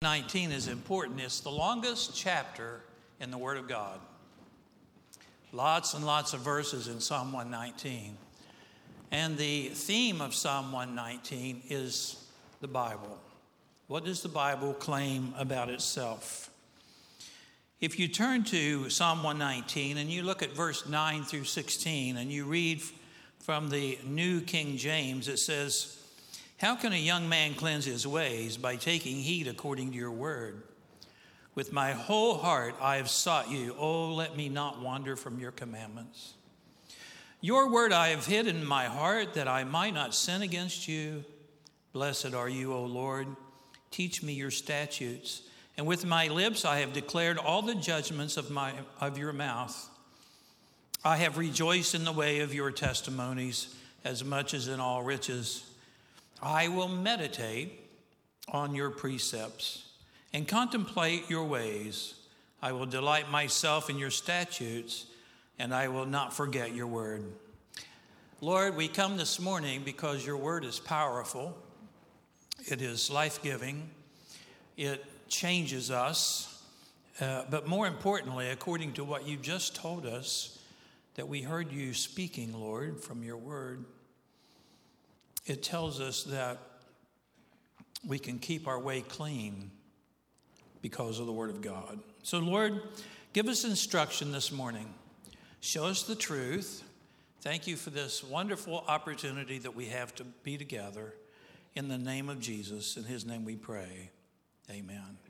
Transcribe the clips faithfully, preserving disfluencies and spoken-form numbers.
nineteen is important. It's the longest chapter in the Word of God. Lots and lots of verses in Psalm one nineteen. And the theme of Psalm one nineteen is the Bible. What does the Bible claim about itself? If you turn to Psalm one nineteen and you look at verse nine through sixteen and you read from the New King James, it says, "How can a young man cleanse his ways? By taking heed according to your word. With my whole heart I have sought you. Oh, let me not wander from your commandments. Your word I have hid in my heart that I might not sin against you. Blessed are you, O Lord. Teach me your statutes. And with my lips I have declared all the judgments of my of your mouth. I have rejoiced in the way of your testimonies as much as in all riches. I will meditate on your precepts and contemplate your ways. I will delight myself in your statutes, and I will not forget your word." Lord, we come this morning because your word is powerful. It is life-giving. It changes us. Uh, but more importantly, according to what you just told us, that we heard you speaking, Lord, from your word, it tells us that we can keep our way clean because of the word of God. So, Lord, give us instruction this morning. Show us the truth. Thank you for this wonderful opportunity that we have to be together. In the name of Jesus, in his name we pray. Amen.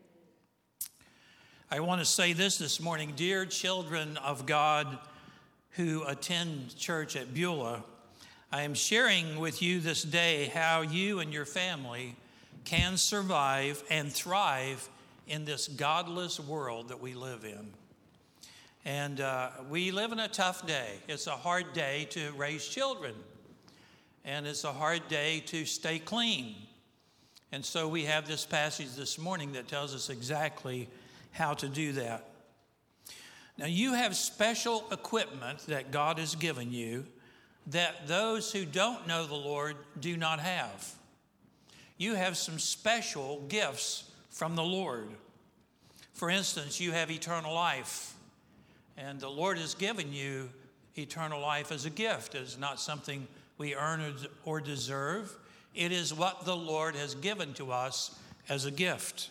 I want to say this this morning. Dear children of God who attend church at Beulah, I am sharing with you this day how you and your family can survive and thrive in this godless world that we live in. And uh, we live in a tough day. It's a hard day to raise children. And it's a hard day to stay clean. And so we have this passage this morning that tells us exactly how to do that. Now, you have special equipment that God has given you that those who don't know the Lord do not have. You have some special gifts from the Lord. For instance, you have eternal life, and the Lord has given you eternal life as a gift. It is not something we earn or deserve. It is what the Lord has given to us as a gift.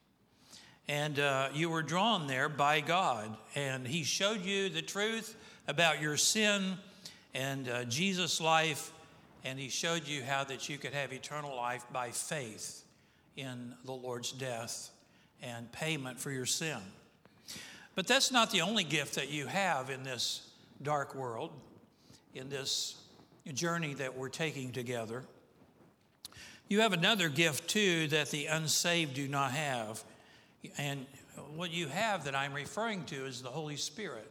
And uh, you were drawn there by God, and he showed you the truth about your sin and uh, Jesus' life, and he showed you how that you could have eternal life by faith in the Lord's death and payment for your sin. But that's not the only gift that you have in this dark world, in this journey that we're taking together. You have another gift, too, that the unsaved do not have. And what you have that I'm referring to is the Holy Spirit.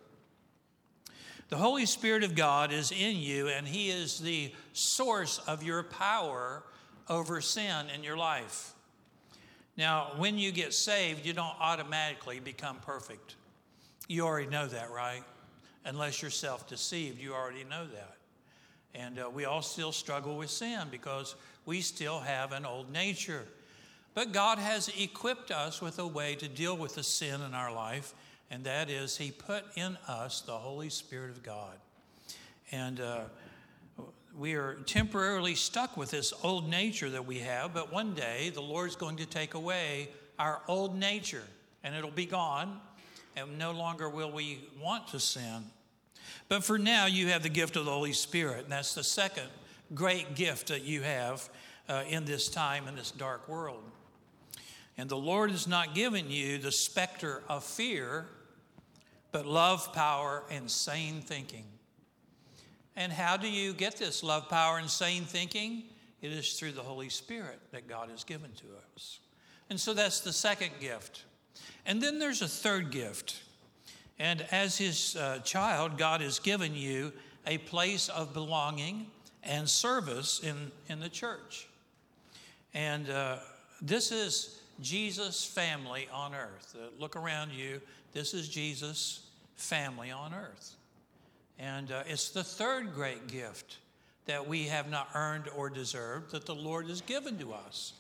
The Holy Spirit of God is in you, and he is the source of your power over sin in your life. Now, when you get saved, you don't automatically become perfect. You already know that, right? Unless you're self-deceived, you already know that. And uh, we all still struggle with sin because we still have an old nature. But God has equipped us with a way to deal with the sin in our life, and that is he put in us the Holy Spirit of God. And uh, we are temporarily stuck with this old nature that we have, but one day the Lord's going to take away our old nature, and it'll be gone, and no longer will we want to sin. But for now, you have the gift of the Holy Spirit, and that's the second great gift that you have uh, in this time, in this dark world. And the Lord has not given you the specter of fear, but love, power, and sane thinking. And how do you get this love, power, and sane thinking? It is through the Holy Spirit that God has given to us. And so that's the second gift. And then there's a third gift. And as his uh, child, God has given you a place of belonging and service in, in the church. And uh, this is Jesus' family on earth. Uh, look around you. This is Jesus' family on earth. And uh, it's the third great gift that we have not earned or deserved that the Lord has given to us.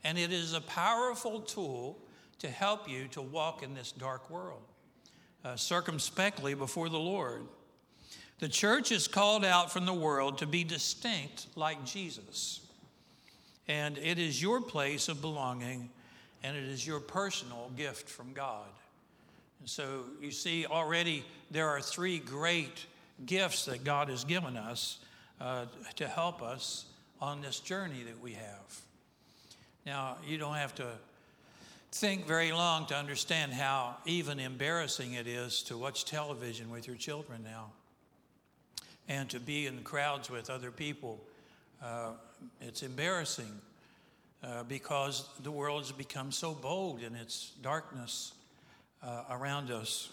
And it is a powerful tool to help you to walk in this dark world uh, circumspectly before the Lord. The church is called out from the world to be distinct like Jesus. And it is your place of belonging, and it is your personal gift from God. And so you see already there are three great gifts that God has given us uh, to help us on this journey that we have. Now, you don't have to think very long to understand how even embarrassing it is to watch television with your children now and to be in crowds with other people. Uh, it's embarrassing uh, because the world has become so bold in its darkness uh, around us.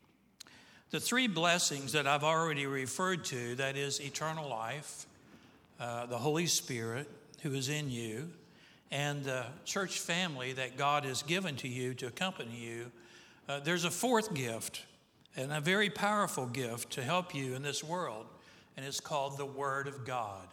The three blessings that I've already referred to, that is eternal life, uh, the Holy Spirit who is in you, and the church family that God has given to you to accompany you. Uh, there's a fourth gift, and a very powerful gift to help you in this world, and it's called the Word of God.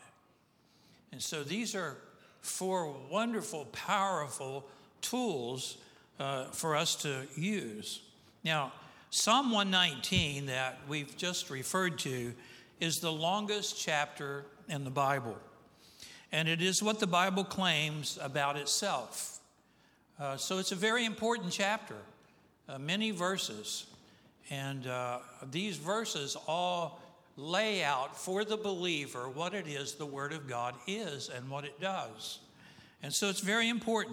And so these are four wonderful, powerful tools uh, for us to use. Now, Psalm one nineteen that we've just referred to is the longest chapter in the Bible. And it is what the Bible claims about itself. Uh, so it's a very important chapter, uh, many verses. And uh, these verses all lay out for the believer what it is the Word of God is and what it does. And so it's very important.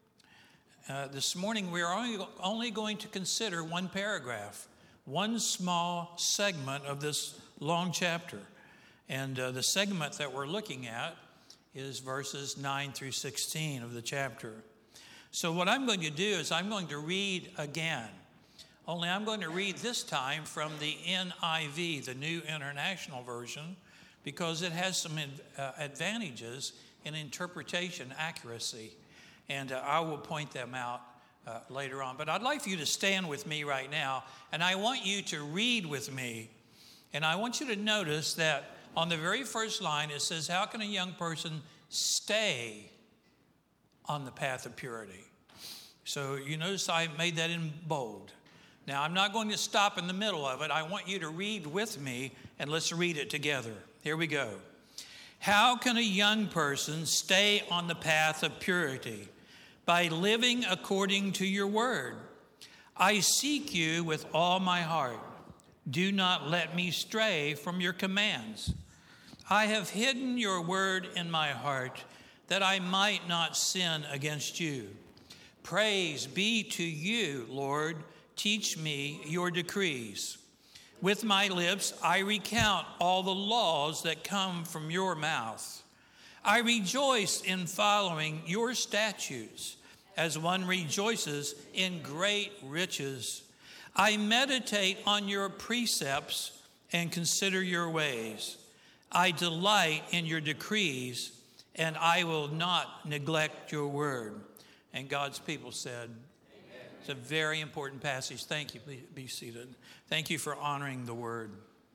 Uh, this morning we are only, only going to consider one paragraph, one small segment of this long chapter. And uh, the segment that we're looking at is verses nine through sixteen of the chapter. So what I'm going to do is I'm going to read again. Only I'm going to read this time from the N I V, the New International Version, because it has some uh, advantages in interpretation accuracy. And uh, I will point them out uh, later on. But I'd like for you to stand with me right now, and I want you to read with me. And I want you to notice that on the very first line, it says, how can a young person stay on the path of purity? So you notice I made that in bold. Now, I'm not going to stop in the middle of it. I want you to read with me, and let's read it together. Here we go. How can a young person stay on the path of purity? By living according to your word. I seek you with all my heart. Do not let me stray from your commands. I have hidden your word in my heart that I might not sin against you. Praise be to you, Lord. Teach me your decrees. With my lips, I recount all the laws that come from your mouth. I rejoice in following your statutes as one rejoices in great riches. I meditate on your precepts and consider your ways. I delight in your decrees, and I will not neglect your word. And God's people said, amen. It's a very important passage. Thank you. Please be seated. Thank you for honoring the word.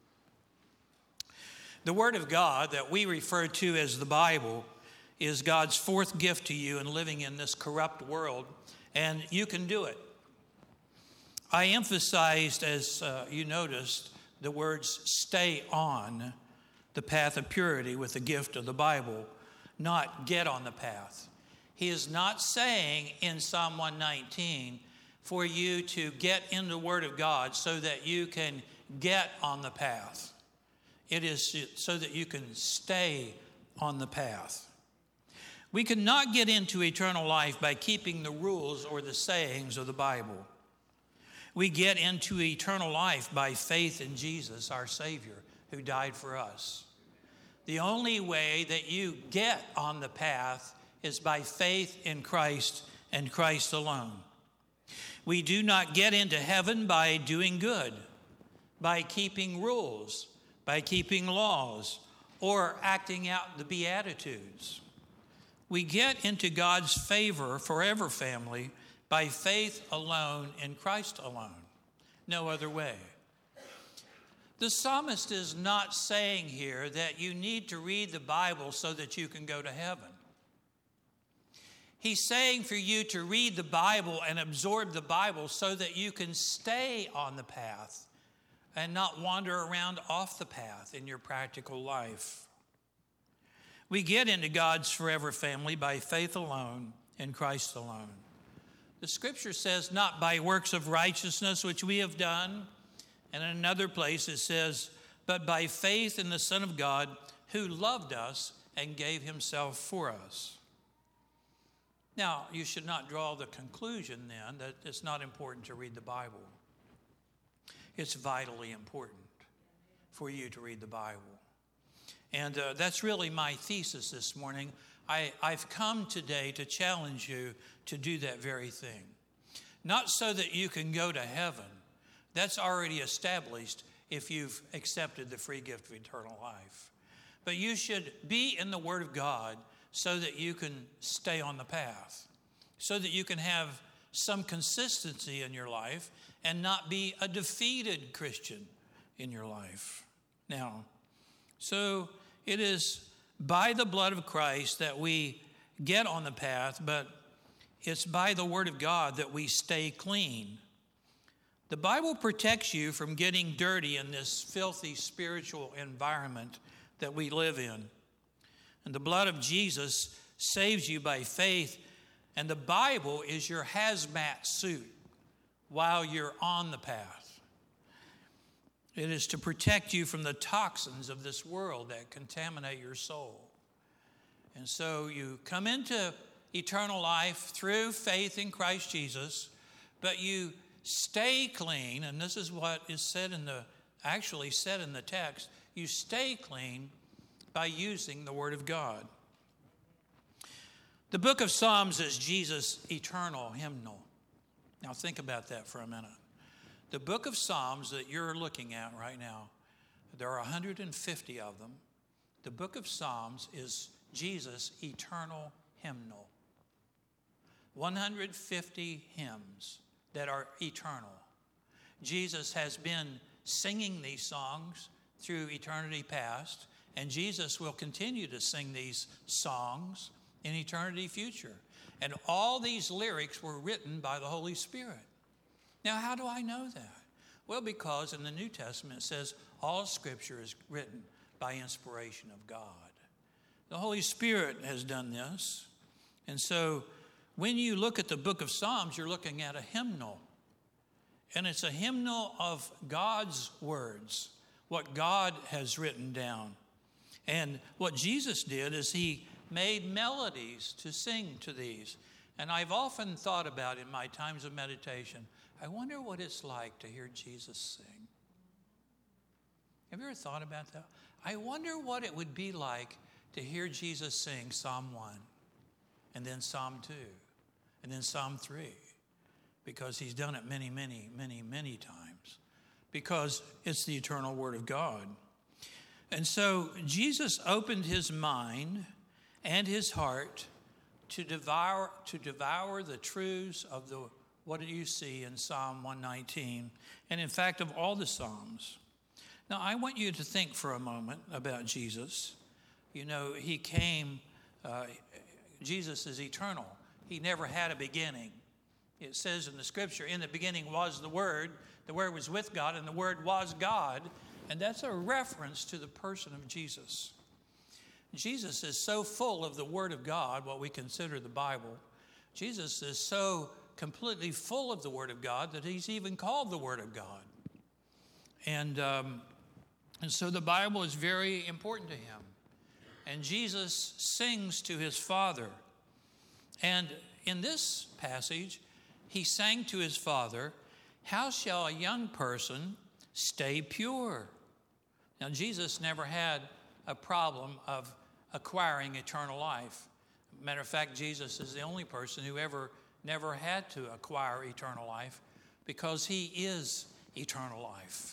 The word of God that we refer to as the Bible is God's fourth gift to you in living in this corrupt world, and you can do it. I emphasized, as uh, you noticed, the words stay on the path of purity with the gift of the Bible, not get on the path. He is not saying in Psalm one nineteen for you to get in the Word of God so that you can get on the path. It is so that you can stay on the path. We cannot get into eternal life by keeping the rules or the sayings of the Bible. We get into eternal life by faith in Jesus, our Savior, who died for us. The only way that you get on the path is by faith in Christ and Christ alone. We do not get into heaven by doing good, by keeping rules, by keeping laws, or acting out the Beatitudes. We get into God's favor forever, family, by faith alone in Christ alone. No other way. The psalmist is not saying here that you need to read the Bible so that you can go to heaven. He's saying for you to read the Bible and absorb the Bible so that you can stay on the path and not wander around off the path in your practical life. We get into God's forever family by faith alone in Christ alone. The scripture says, not by works of righteousness which we have done. And in another place it says, but by faith in the Son of God who loved us and gave himself for us. Now, you should not draw the conclusion then that it's not important to read the Bible. It's vitally important for you to read the Bible. And uh, that's really my thesis this morning. I, I've come today to challenge you to do that very thing. Not so that you can go to heaven. That's already established if you've accepted the free gift of eternal life. But you should be in the Word of God so that you can stay on the path, so that you can have some consistency in your life and not be a defeated Christian in your life. Now, so it is by the blood of Christ that we get on the path, but it's by the Word of God that we stay clean. The Bible protects you from getting dirty in this filthy spiritual environment that we live in. And the blood of Jesus saves you by faith, and the Bible is your hazmat suit while you're on the path. It is to protect you from the toxins of this world that contaminate your soul. And so you come into eternal life through faith in Christ Jesus, but you stay clean, and this is what is said in the, actually said in the text, you stay clean by using the Word of God. The book of Psalms is Jesus' eternal hymnal. Now think about that for a minute. The book of Psalms that you're looking at right now, there are one hundred fifty of them. The book of Psalms is Jesus' eternal hymnal. one hundred fifty hymns that are eternal. Jesus has been singing these songs through eternity past, and Jesus will continue to sing these songs in eternity future. And all these lyrics were written by the Holy Spirit. Now, how do I know that? Well, because in the New Testament it says all Scripture is written by inspiration of God. The Holy Spirit has done this. And so when you look at the book of Psalms, you're looking at a hymnal. And it's a hymnal of God's words, what God has written down. And what Jesus did is he made melodies to sing to these. And I've often thought about in my times of meditation, I wonder what it's like to hear Jesus sing. Have you ever thought about that? I wonder what it would be like to hear Jesus sing Psalm one, and then Psalm two, and then Psalm three, because he's done it many, many, many, many times, because it's the eternal Word of God. And so Jesus opened his mind and his heart to devour, to devour the truths of the what do you see in Psalm one nineteen, and in fact of all the Psalms. Now I want you to think for a moment about Jesus. You know, he came, uh, Jesus is eternal. He never had a beginning. It says in the scripture, in the beginning was the Word, the Word was with God, and the Word was God. And that's a reference to the person of Jesus. Jesus is so full of the Word of God, what we consider the Bible. Jesus is so completely full of the Word of God that he's even called the Word of God. And, um, and so the Bible is very important to him. And Jesus sings to his Father. And in this passage, he sang to his Father, how shall a young person stay pure? Now, Jesus never had a problem of acquiring eternal life. Matter of fact, Jesus is the only person who ever never had to acquire eternal life because he is eternal life.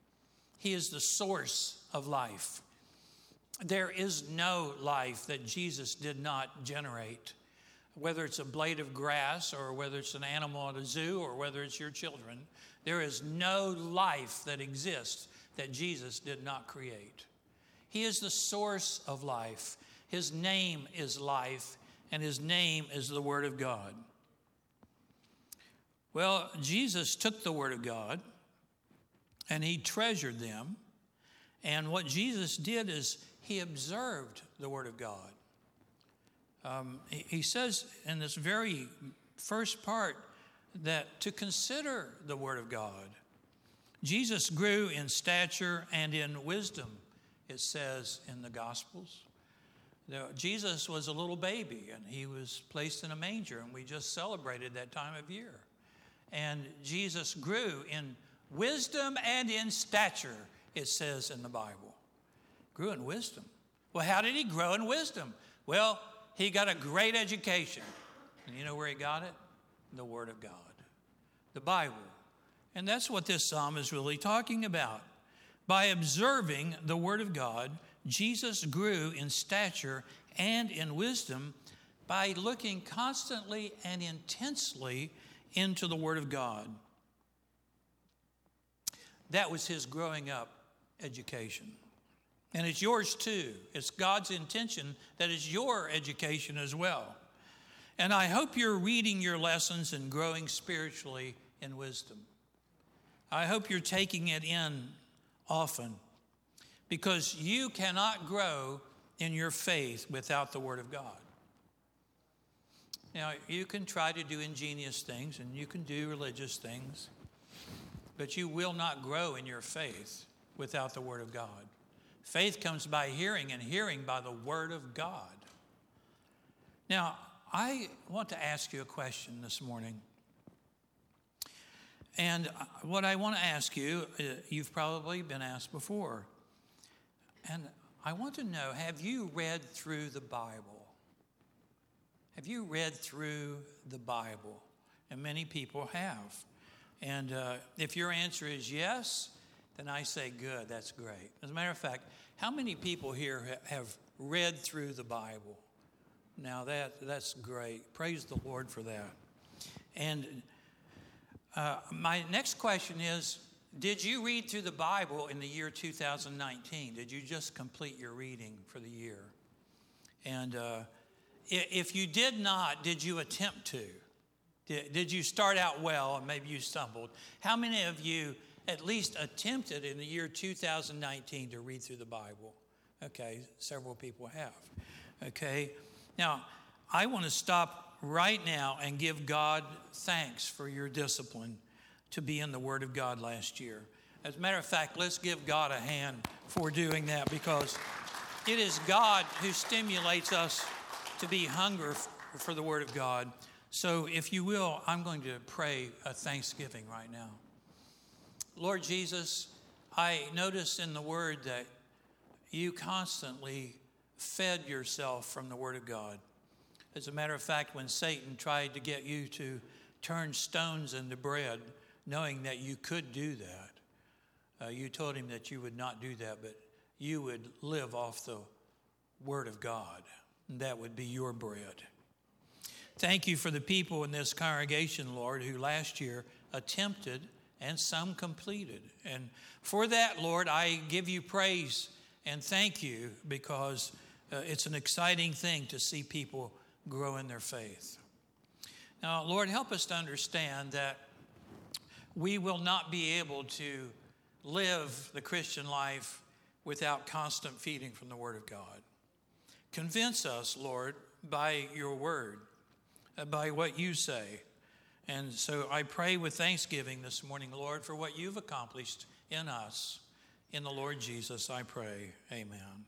He is the source of life. There is no life that Jesus did not generate, whether it's a blade of grass or whether it's an animal at a zoo or whether it's your children. There is no life that exists that Jesus did not create. He is the source of life. His name is life, and his name is the Word of God. Well, Jesus took the Word of God, and he treasured them. And what Jesus did is he observed the Word of God. Um, he, he says in this very first part that to consider the Word of God. Jesus grew in stature and in wisdom, it says in the Gospels. Now, Jesus was a little baby, and he was placed in a manger, and we just celebrated that time of year. And Jesus grew in wisdom and in stature, it says in the Bible. Grew in wisdom. Well, how did he grow in wisdom? Well, he got a great education. And you know where he got it? The Word of God, the Bible. And that's what this psalm is really talking about. By observing the Word of God, Jesus grew in stature and in wisdom by looking constantly and intensely into the Word of God. That was his growing up education. And it's yours too. It's God's intention that it's your education as well. And I hope you're reading your lessons and growing spiritually in wisdom. I hope you're taking it in often, because you cannot grow in your faith without the Word of God. Now, you can try to do ingenious things and you can do religious things, but you will not grow in your faith without the Word of God. Faith comes by hearing, and hearing by the Word of God. Now, I want to ask you a question this morning. And what I want to ask you, you've probably been asked before. And I want to know, have you read through the Bible? Have you read through the Bible? And many people have. And uh, if your answer is yes, then I say, good, that's great. As a matter of fact, how many people here ha- have read through the Bible? Now that that's great. Praise the Lord for that. And uh, my next question is, did you read through the Bible in the year two thousand nineteen? Did you just complete your reading for the year? And uh, if you did not, did you attempt to? Did, did you start out well and maybe you stumbled? How many of you at least attempted in the year two thousand nineteen to read through the Bible? Okay, several people have. Okay, now I want to stop right now and give God thanks for your discipline to be in the Word of God last year. As a matter of fact, let's give God a hand for doing that, because it is God who stimulates us to be hungry for the Word of God. So if you will, I'm going to pray a thanksgiving right now. Lord Jesus, I notice in the Word that you constantly fed yourself from the Word of God. As a matter of fact, when Satan tried to get you to turn stones into bread, knowing that you could do that, uh, you told him that you would not do that, but you would live off the Word of God. And that would be your bread. Thank you for the people in this congregation, Lord, who last year attempted and some completed. And for that, Lord, I give you praise and thank you, because uh, it's an exciting thing to see people grow in their faith. Now, Lord, help us to understand that we will not be able to live the Christian life without constant feeding from the Word of God. Convince us, Lord, by your Word, by what you say. And so I pray with thanksgiving this morning, Lord, for what you've accomplished in us. In the Lord Jesus, I pray. Amen.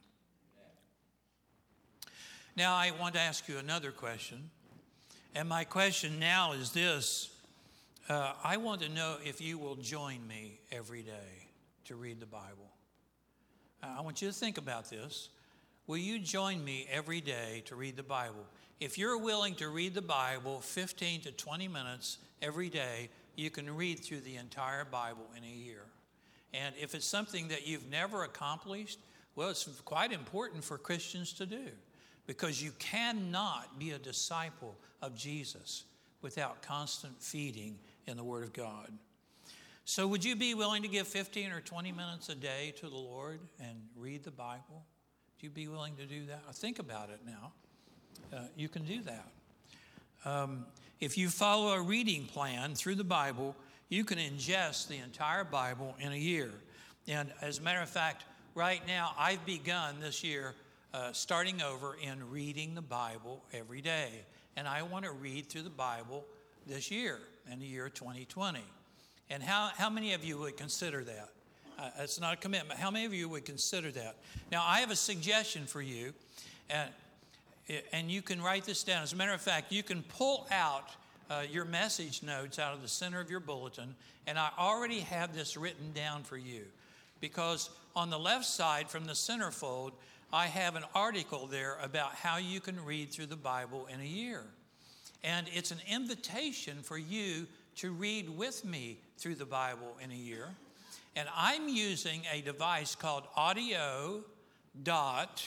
Now, I want to ask you another question. And my question now is this. Uh, I want to know if you will join me every day to read the Bible. Uh, I want you to think about this. Will you join me every day to read the Bible? If you're willing to read the Bible fifteen to twenty minutes every day, you can read through the entire Bible in a year. And if it's something that you've never accomplished, well, it's quite important for Christians to do, because you cannot be a disciple of Jesus without constant feeding in the Word of God. So would you be willing to give fifteen or twenty minutes a day to the Lord and read the Bible? Would you be willing to do that? Think about it now. uh, you can do that. Um, if you follow a reading plan through the Bible, you can ingest the entire Bible in a year. And as a matter of fact, right now, I've begun this year uh, starting over in reading the Bible every day. And I want to read through the Bible this year, in the year twenty twenty. And how, how many of you would consider that? Uh, it's not a commitment. How many of you would consider that? Now, I have a suggestion for you, and, and you can write this down. As a matter of fact, you can pull out uh, your message notes out of the center of your bulletin, and I already have this written down for you. Because on the left side from the centerfold, I have an article there about how you can read through the Bible in a year. And it's an invitation for you to read with me through the Bible in a year. And I'm using a device called audio dot,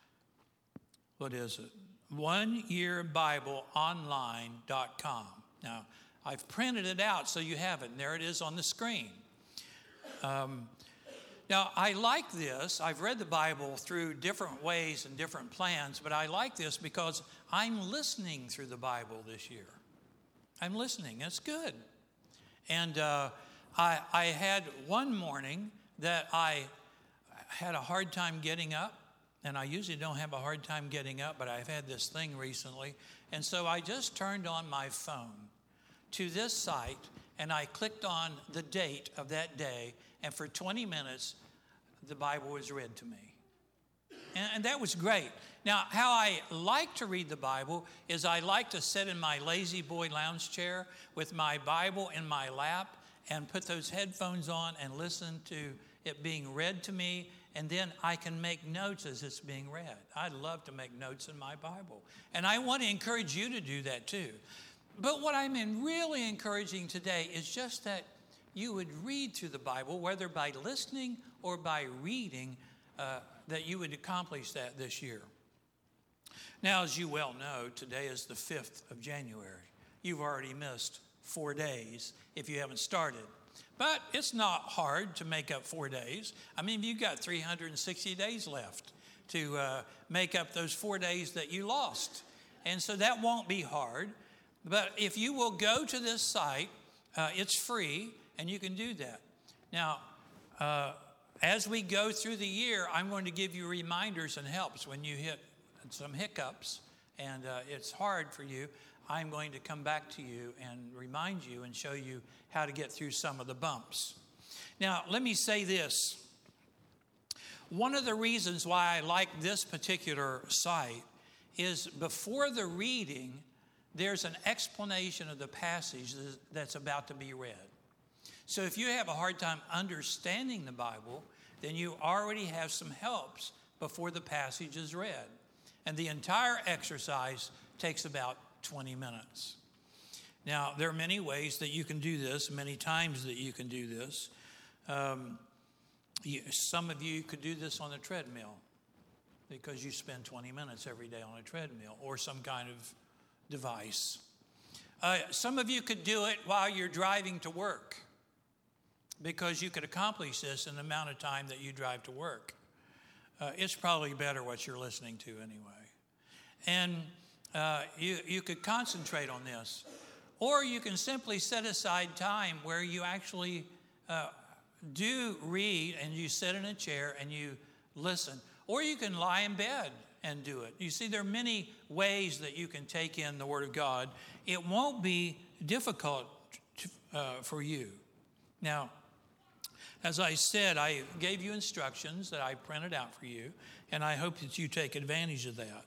what is it? one year bible online dot com. Now, I've printed it out so you have it, and there it is on the screen. Um, now, I like this. I've read the Bible through different ways and different plans, but I like this because I'm listening through the Bible this year. I'm listening. It's good. And uh, I, I had one morning that I had a hard time getting up, and I usually don't have a hard time getting up, but I've had this thing recently. And so I just turned on my phone to this site, and I clicked on the date of that day, and for twenty minutes, the Bible was read to me. And, and that was great. Now, how I like to read the Bible is I like to sit in my lazy boy lounge chair with my Bible in my lap and put those headphones on and listen to it being read to me, and then I can make notes as it's being read. I love to make notes in my Bible. And I want to encourage you to do that too. But what I'm in really encouraging today is just that you would read through the Bible, whether by listening or by reading, uh, that you would accomplish that this year. Now, as you well know, today is the fifth of January. You've already missed four days if you haven't started. But it's not hard to make up four days. I mean, you've got three hundred sixty days left to uh, make up those four days that you lost. And so that won't be hard. But if you will go to this site, uh, it's free, and you can do that. Now, uh, as we go through the year, I'm going to give you reminders and helps when you hit some hiccups, and uh, it's hard for you. I'm going to come back to you and remind you and show you how to get through some of the bumps. Now, let me say this. One of the reasons why I like this particular site is before the reading, there's an explanation of the passage that's about to be read. So if you have a hard time understanding the Bible, then you already have some helps before the passage is read. And the entire exercise takes about twenty minutes. Now, there are many ways that you can do this, many times that you can do this. Um, you, some of you could do this on a treadmill because you spend twenty minutes every day on a treadmill or some kind of device. Uh, some of you could do it while you're driving to work because you could accomplish this in the amount of time that you drive to work. Uh, it's probably better what you're listening to anyway. And uh, you, you could concentrate on this. Or you can simply set aside time where you actually uh, do read and you sit in a chair and you listen. Or you can lie in bed and do it. You see, there are many ways that you can take in the Word of God. It won't be difficult to, uh, for you. Now, as I said, I gave you instructions that I printed out for you, and I hope that you take advantage of that.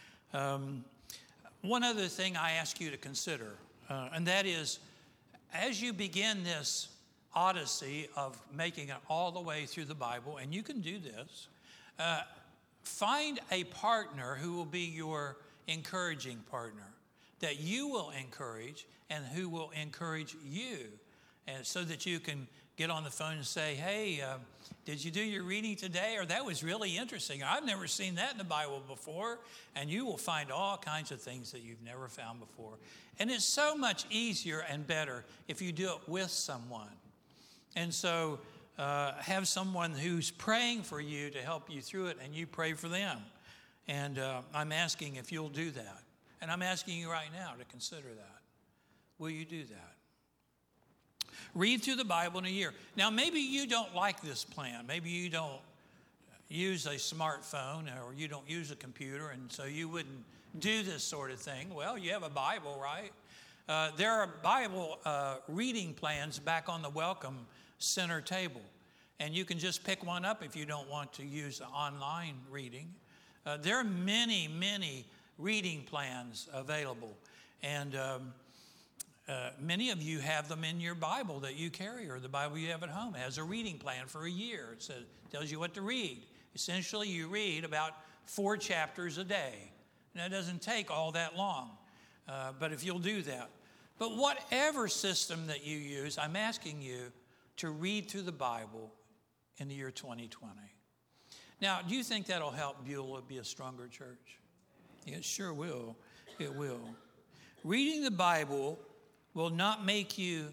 Um, one other thing I ask you to consider, uh, and that is, as you begin this odyssey of making it all the way through the Bible, and you can do this, uh, find a partner who will be your encouraging partner, that you will encourage and who will encourage you, and so that you can get on the phone and say, hey, uh, did you do your reading today? Or that was really interesting. I've never seen that in the Bible before. And you will find all kinds of things that you've never found before. And it's so much easier and better if you do it with someone. And so uh, have someone who's praying for you to help you through it, and you pray for them. And uh, I'm asking if you'll do that. And I'm asking you right now to consider that. Will you do that? Read through the Bible in a year. Now, maybe you don't like this plan. Maybe you don't use a smartphone or you don't use a computer, and so you wouldn't do this sort of thing. Well, you have a Bible, right? Uh, there are Bible uh, reading plans back on the Welcome Center table. And you can just pick one up if you don't want to use online reading. Uh, there are many, many reading plans available. And um, uh, many of you have them in your Bible that you carry, or the Bible you have at home. It has a reading plan for a year. It says, tells you what to read. Essentially, you read about four chapters a day. And that doesn't take all that long. Uh, but if you'll do that. But whatever system that you use, I'm asking you to read through the Bible in the year twenty twenty. Now, do you think that'll help Beulah be a stronger church? It sure will. It will. Reading the Bible will not make you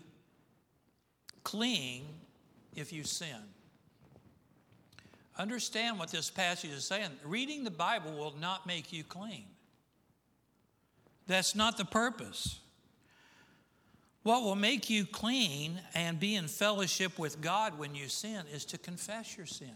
clean if you sin. Understand what this passage is saying. Reading the Bible will not make you clean. That's not the purpose. What will make you clean and be in fellowship with God when you sin is to confess your sin.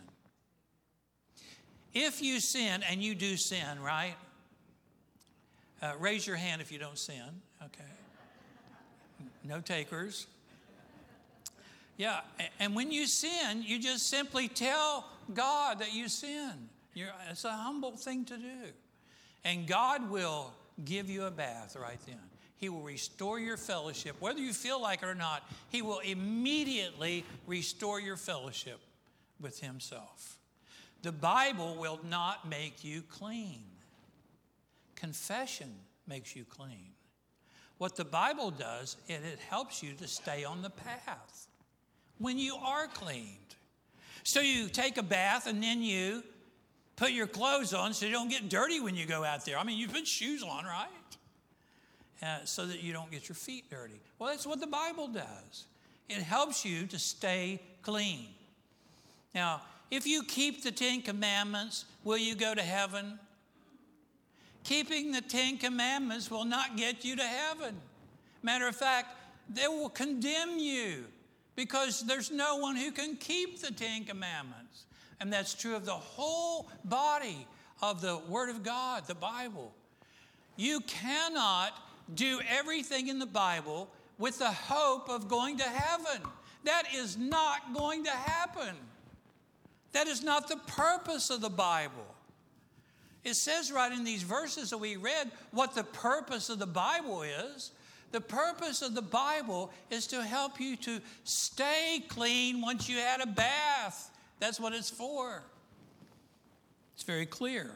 If you sin, and you do sin, right? Uh, raise your hand if you don't sin. Okay. No takers. Yeah, and when you sin, you just simply tell God that you sin. You're, it's a humble thing to do. And God will give you a bath right then. He will restore your fellowship. Whether you feel like it or not, He will immediately restore your fellowship with Himself. The Bible will not make you clean. Confession makes you clean. What the Bible does, it, it helps you to stay on the path when you are cleaned. So you take a bath and then you put your clothes on so you don't get dirty when you go out there. I mean, you put shoes on, right? Uh, so that you don't get your feet dirty. Well, that's what the Bible does. It helps you to stay clean. Now, if you keep the Ten Commandments, will you go to heaven? Keeping the Ten Commandments will not get you to heaven. Matter of fact, they will condemn you because there's no one who can keep the Ten Commandments. And that's true of the whole body of the Word of God, the Bible. You cannot do everything in the Bible with the hope of going to heaven. That is not going to happen. That is not the purpose of the Bible. It says right in these verses that we read what the purpose of the Bible is. The purpose of the Bible is to help you to stay clean once you had a bath. That's what it's for. It's very clear.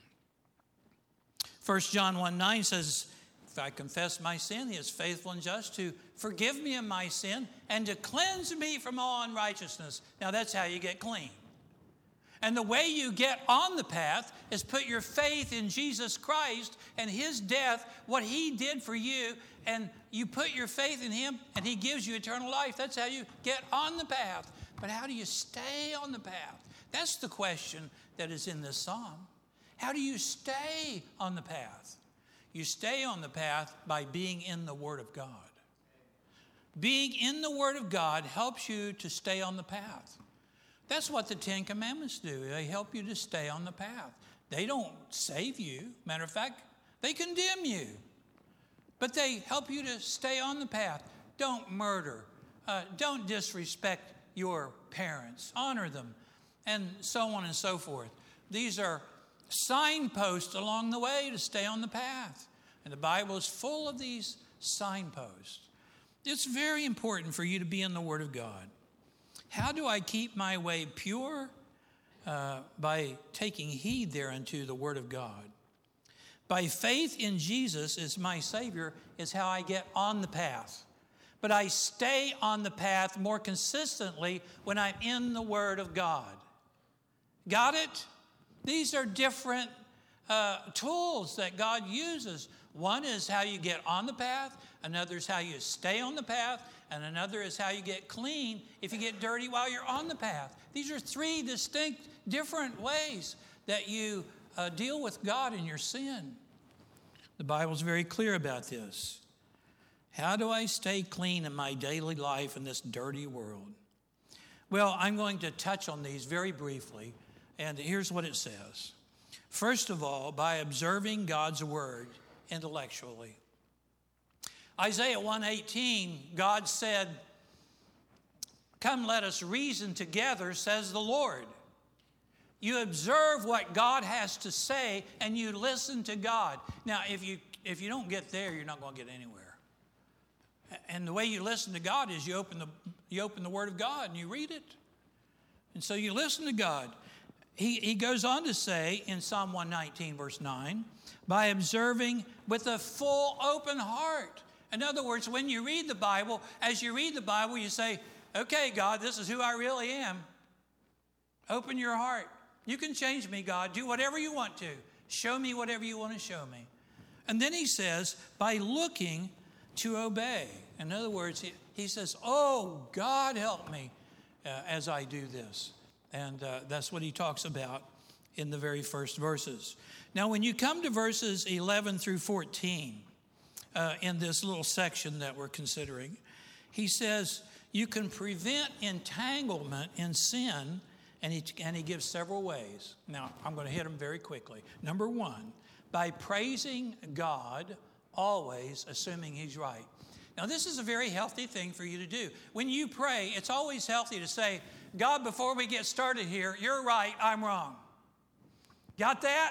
First John one nine says, if I confess my sin, He is faithful and just to forgive me of my sin and to cleanse me from all unrighteousness. Now that's how you get clean. And the way you get on the path is put your faith in Jesus Christ and His death, what He did for you, and you put your faith in Him and He gives you eternal life. That's how you get on the path. But how do you stay on the path? That's the question that is in this psalm. How do you stay on the path? You stay on the path by being in the Word of God. Being in the Word of God helps you to stay on the path. That's what the Ten Commandments do. They help you to stay on the path. They don't save you. Matter of fact, they condemn you. But they help you to stay on the path. Don't murder. Uh, don't disrespect your parents. Honor them. And so on and so forth. These are signposts along the way to stay on the path. And the Bible is full of these signposts. It's very important for you to be in the Word of God. How do I keep my way pure? Uh, by taking heed thereunto the Word of God. By faith in Jesus as my Savior is how I get on the path. But I stay on the path more consistently when I'm in the Word of God. Got it? These are different uh, tools that God uses. One is how you get on the path. Another is how you stay on the path. And another is how you get clean if you get dirty while you're on the path. These are three distinct, different ways that you uh, deal with God in your sin? The Bible's very clear about this. How do I stay clean in my daily life in this dirty world? Well, I'm going to touch on these very briefly, and here's what it says. First of all, by observing God's word intellectually. Isaiah one eighteen, God said, "Come, let us reason together, says the Lord." You observe what God has to say, and you listen to God. Now, if you if you don't get there, you're not going to get anywhere. And the way you listen to God is you open the you open the Word of God and you read it. And so you listen to God. He, he goes on to say in Psalm one nineteen, verse nine, by observing with a full open heart. In other words, when you read the Bible, as you read the Bible, you say, okay, God, this is who I really am. Open your heart. You can change me, God. Do whatever you want to. Show me whatever you want to show me. And then he says, by looking to obey. In other words, he, he says, oh, God, help me uh, as I do this. And uh, that's what he talks about in the very first verses. Now, when you come to verses eleven through fourteen, uh, in this little section that we're considering, he says, you can prevent entanglement in sin, and he, and he gives several ways. Now, I'm going to hit them very quickly. Number one, by praising God, always assuming he's right. Now, this is a very healthy thing for you to do. When you pray, it's always healthy to say, God, before we get started here, you're right, I'm wrong. Got that?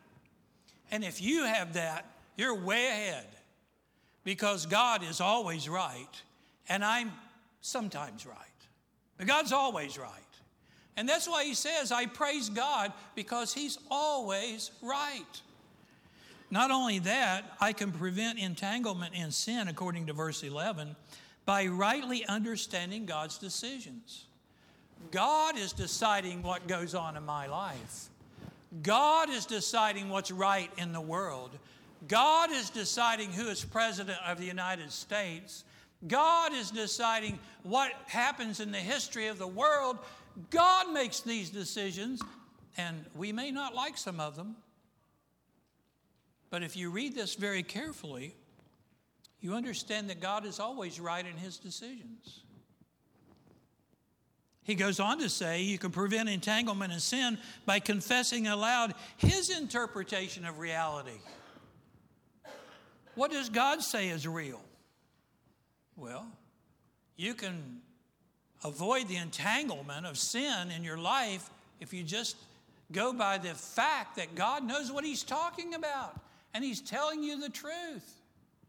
And if you have that, you're way ahead, because God is always right, and I'm sometimes right. But God's always right. And that's why he says, I praise God, because he's always right. Not only that, I can prevent entanglement in sin, according to verse eleven, by rightly understanding God's decisions. God is deciding what goes on in my life. God is deciding what's right in the world. God is deciding who is president of the United States. God is deciding what happens in the history of the world. God makes these decisions, and we may not like some of them. But if you read this very carefully, you understand that God is always right in his decisions. He goes on to say you can prevent entanglement in sin by confessing aloud his interpretation of reality. What does God say is real? Well, you can avoid the entanglement of sin in your life if you just go by the fact that God knows what he's talking about and he's telling you the truth.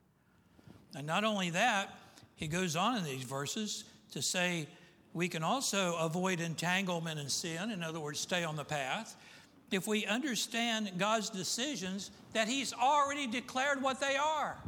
And not only that, he goes on in these verses to say we can also avoid entanglement in sin, in other words, stay on the path, if we understand God's decisions that he's already declared what they are.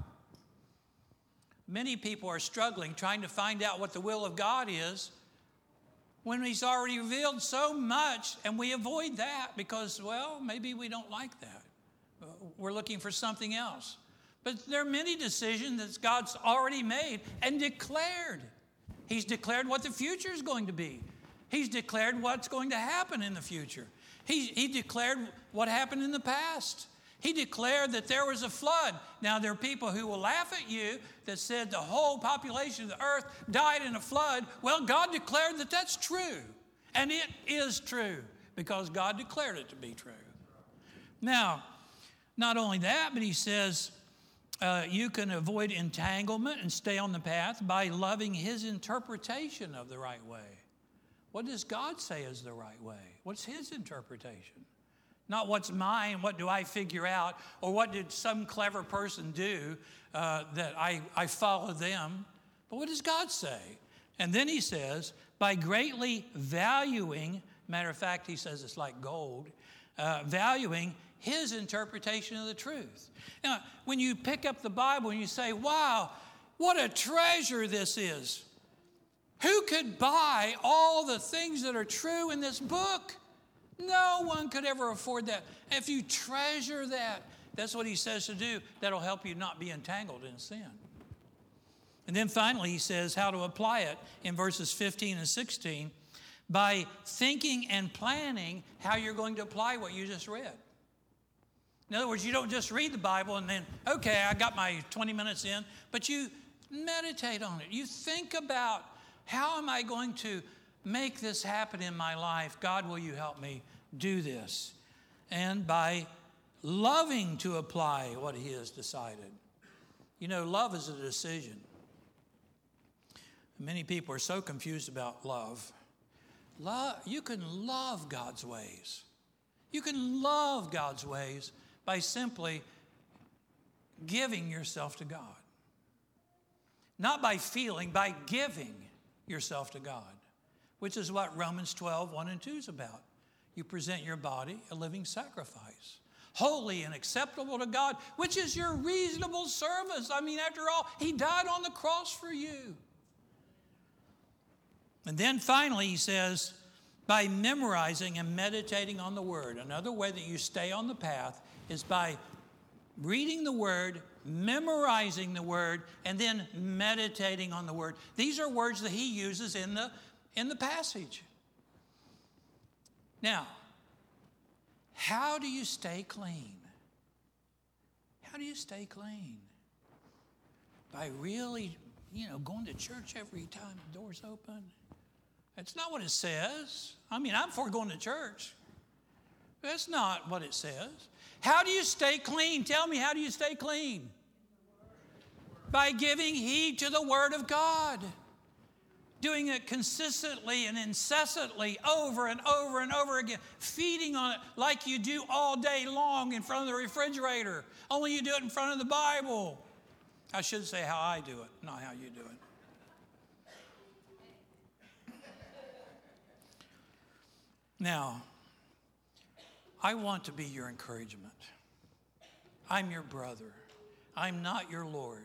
Many people are struggling trying to find out what the will of God is when he's already revealed so much, and we avoid that because, well, maybe we don't like that. We're looking for something else. But there are many decisions that God's already made and declared. He's declared what the future is going to be. He's declared what's going to happen in the future. He, he declared what happened in the past. He declared that there was a flood. Now, there are people who will laugh at you that said the whole population of the earth died in a flood. Well, God declared that that's true. And it is true because God declared it to be true. Now, not only that, but he says uh, you can avoid entanglement and stay on the path by loving his interpretation of the right way. What does God say is the right way? What's his interpretation? Not what's mine, what do I figure out, or what did some clever person do uh, that I, I follow them. But what does God say? And then he says, by greatly valuing, matter of fact, he says it's like gold, uh, valuing his interpretation of the truth. Now, when you pick up the Bible and you say, wow, what a treasure this is. Who could buy all the things that are true in this book? No one could ever afford that. If you treasure that, that's what he says to do. That'll help you not be entangled in sin. And then finally, he says how to apply it in verses fifteen and sixteen by thinking and planning how you're going to apply what you just read. In other words, you don't just read the Bible and then, okay, I got my twenty minutes in, but you meditate on it. You think about, how am I going to make this happen in my life? God, will you help me do this? And by loving to apply what he has decided. You know, love is a decision. Many people are so confused about love. Love, you can love God's ways. You can love God's ways by simply giving yourself to God. Not by feeling, by giving yourself to God, which is what Romans twelve, one and two is about. You present your body a living sacrifice, holy and acceptable to God, which is your reasonable service. I mean, after all, he died on the cross for you. And then finally, he says, by memorizing and meditating on the Word. Another way that you stay on the path is by reading the Word, memorizing the Word, and then meditating on the Word. These are words that he uses in the, in the passage. Now, how do you stay clean? How do you stay clean? By really, you know, going to church every time the door's open? That's not what it says. I mean, I'm for going to church. That's not what it says. How do you stay clean? Tell me, how do you stay clean? By giving heed to the Word of God. Doing it consistently and incessantly over and over and over again. Feeding on it like you do all day long in front of the refrigerator. Only you do it in front of the Bible. I should say how I do it, not how you do it. Now, I want to be your encouragement. I'm your brother. I'm not your Lord.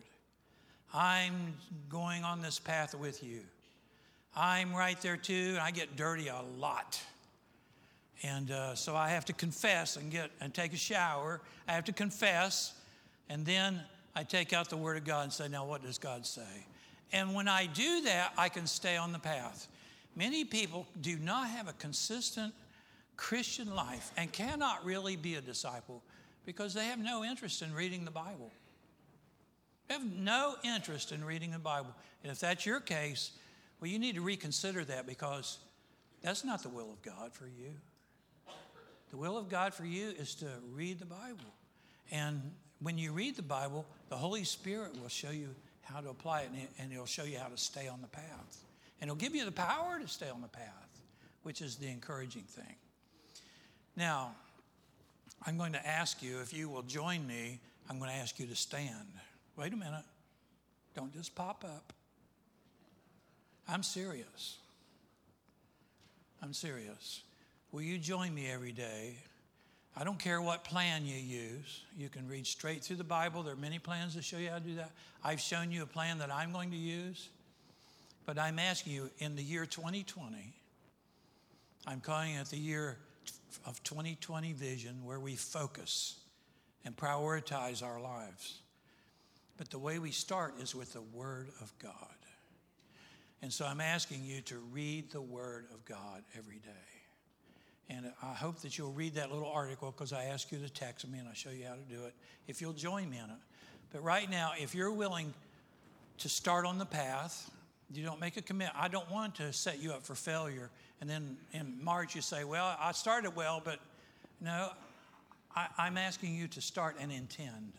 I'm going on this path with you. I'm right there too, and I get dirty a lot. And uh, so I have to confess and get and take a shower. I have to confess, and then I take out the Word of God and say, now what does God say? And when I do that, I can stay on the path. Many people do not have a consistent Christian life and cannot really be a disciple because they have no interest in reading the Bible. They have no interest in reading the Bible. And if that's your case, well, you need to reconsider that because that's not the will of God for you. The will of God for you is to read the Bible. And when you read the Bible, the Holy Spirit will show you how to apply it, and He'll show you how to stay on the path. And He'll give you the power to stay on the path, which is the encouraging thing. Now, I'm going to ask you, if you will join me, I'm going to ask you to stand. Wait a minute. Don't just pop up. I'm serious. I'm serious. Will you join me every day? I don't care what plan you use. You can read straight through the Bible. There are many plans that show you how to do that. I've shown you a plan that I'm going to use. But I'm asking you, in the year twenty twenty, I'm calling it the year of twenty twenty vision, where we focus and prioritize our lives. But the way we start is with the Word of God. And so I'm asking you to read the Word of God every day. And I hope that you'll read that little article, because I ask you to text me and I'll show you how to do it, if you'll join me in it. But right now, if you're willing to start on the path, you don't make a commitment. I don't want to set you up for failure. And then in March you say, well, I started well, but no, I, I'm asking you to start and intend.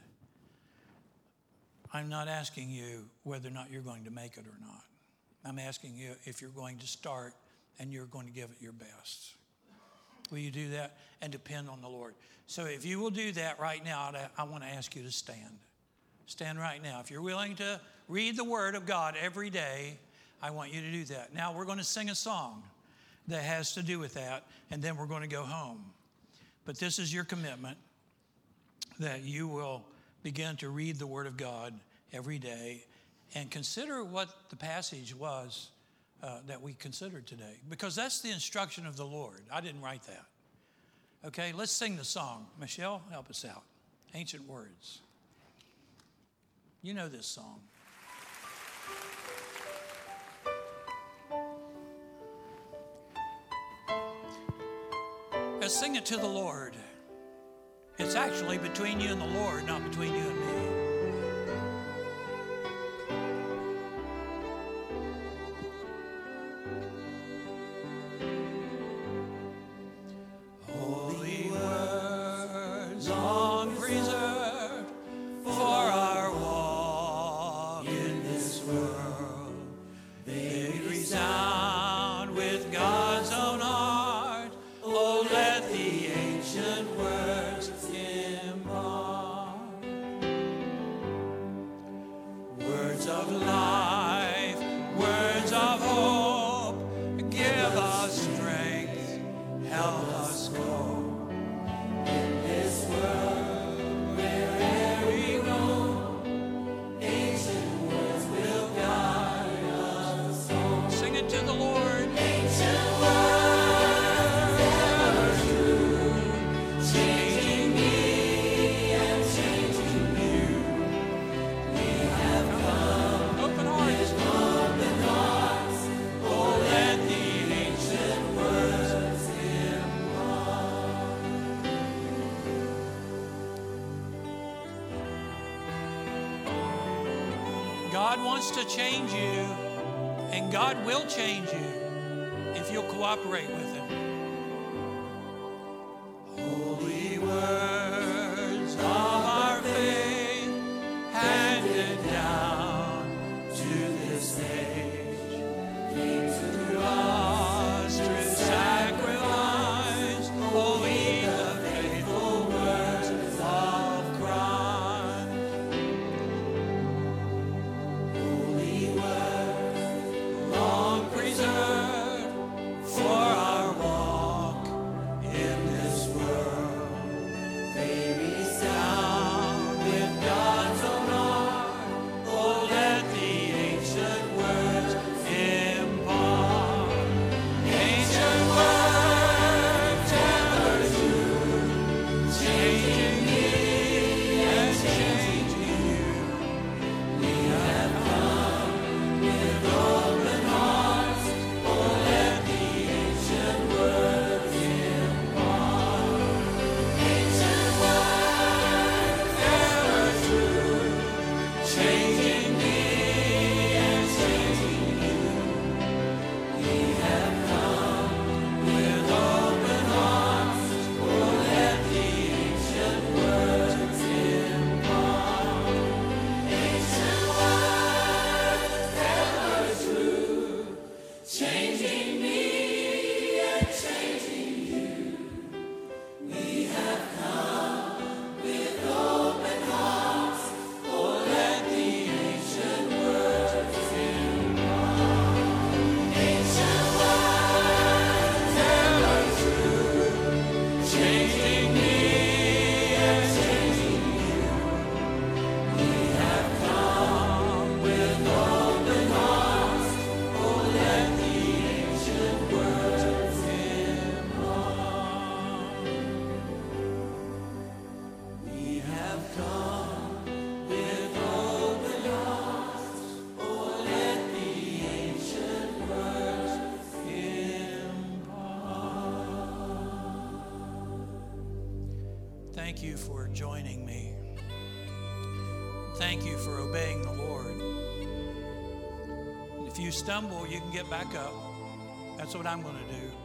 I'm not asking you whether or not you're going to make it or not. I'm asking you if you're going to start and you're going to give it your best. Will you do that and depend on the Lord? So if you will do that right now, I want to ask you to stand. Stand right now. If you're willing to read the Word of God every day, I want you to do that. Now we're going to sing a song that has to do with that, and then we're going to go home. But this is your commitment, that you will begin to read the Word of God every day and consider what the passage was uh, that we considered today, because that's the instruction of the Lord. I didn't write that. Okay, let's sing the song. Michelle, help us out. Ancient Words. You know this song. Let's sing it to the Lord. It's actually between you and the Lord, not between you and me. Holy words long preserved for our walk in this world. They resound with God's own heart. Oh, let the ancient words impart. Words of life, words of hope, give us strength, help us go. In this world, wherever we go, ancient words will guide us home. Sing it to the Lord. Ancient words, ever true, changing me and changing you. We have come. Open hearts. Open hearts. Oh, let the ancient words impart. God wants to change you, and God will change you if you'll cooperate with Him. Holy words of our faith, handed down to this age, came to us through sacrifice. Oh, we the faithful words of Christ. Holy words, long preserved for our walk in this world. They resound with God's own heart. Oh, let the ancient words impart. Ancient words ever true, changing me and changing you. We have come with open hearts. Oh, let the ancient words impart. Ancient words ever true, changing me and changing you. We have come with open arms. Oh, let the ancient words impart. Ancient words ever true, changing me and changing you. We have come with open hearts. Oh, let the ancient words impart. Ancient words ever true, changing me and changing you. We have come with open hearts. Oh, let the ancient words impart. We have come with open hearts. Oh, let the ancient words impart. Thank you for joining me. Thank you for obeying the Lord. And if you stumble, you can get back up. That's what I'm going to do.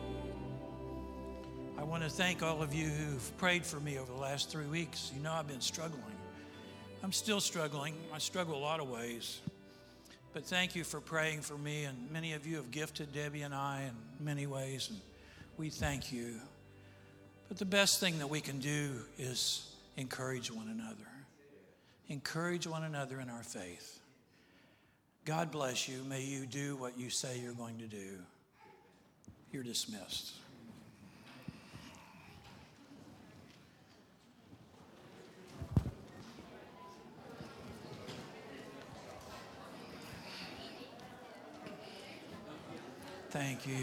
I want to thank all of you who've prayed for me over the last three weeks. You know I've been struggling. I'm still struggling. I struggle a lot of ways. But thank you for praying for me, and many of you have gifted Debbie and I in many ways, and we thank you. But the best thing that we can do is encourage one another. Encourage one another in our faith. God bless you. May you do what you say you're going to do. You're dismissed. Thank you.